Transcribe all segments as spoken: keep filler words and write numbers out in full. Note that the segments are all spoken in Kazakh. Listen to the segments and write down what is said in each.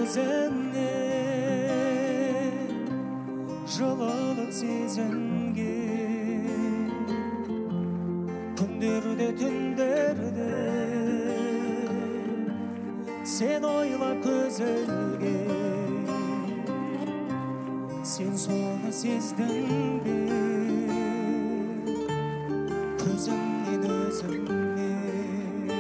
көзіңне жылылық сезінген күндерде түндерде сен ойлап көзілген сен соны сездің бе көзіңнен өзіңнен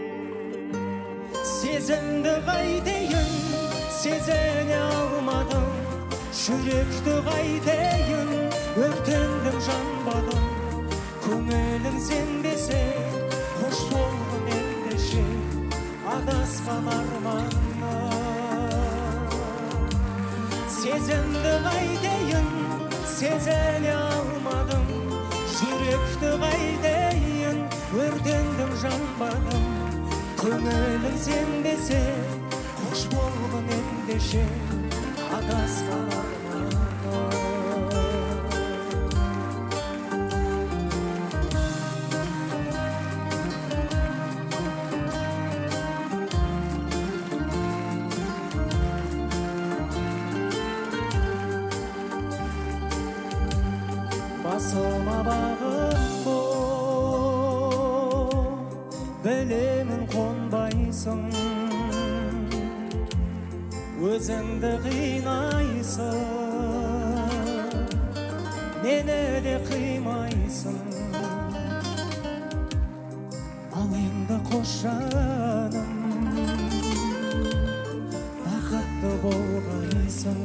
сезімді қайтейін сезіне алмадым жүректі қайтейін өртендім жанбадым көңілің сенбесе қош болғын ендеше адасқан арманға сезімді қайтейін сезіне алмадым жүректі қайтейін өртендім жанбадым көңілің сенбесе қош болғын ендеше адасқан арманға басыма бағым бол білемін қонбайсың өзіңді қинайсың мені де қимайсың ал енді қош жаным бақытты болғайсың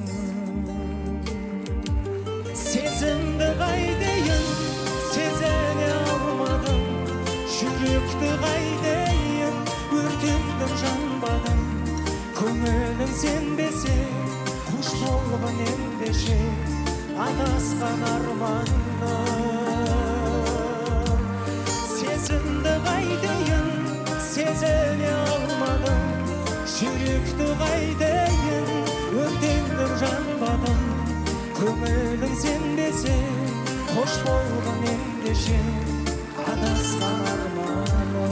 сезімді қайтейін сезіне алмадым жүректі қайтейін өртендім жанбадым көңілің сенбесе қош болғын ендеше адасқан арманға сезімді қайтейін сезіне алмадым жүректі қайтейін өртендім жанбадым көңілің сенбесе қош болғын ендеше адасқан арманым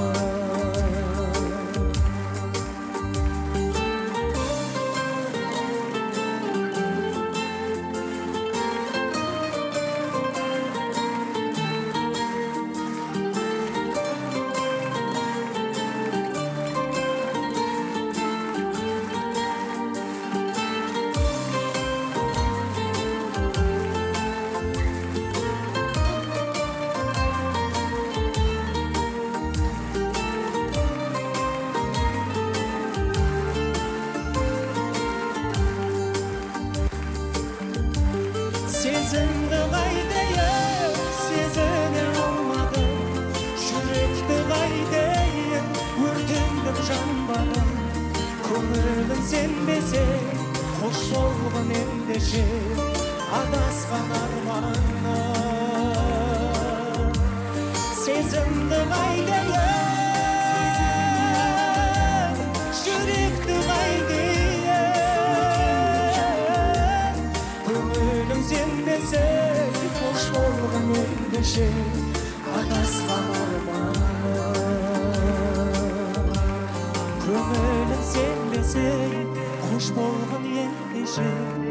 сезімді қайтейін сезіне алмадым жүректі қайтейін өртендім жанбадым көңілің сенбесе қош болғын ендеше адасқан арманға сезімді қайтейін жүректі қайтейін көңілің сенбесе қош болғын ендеше адасқан арманым көңілің сенбесе қош болғын ендеше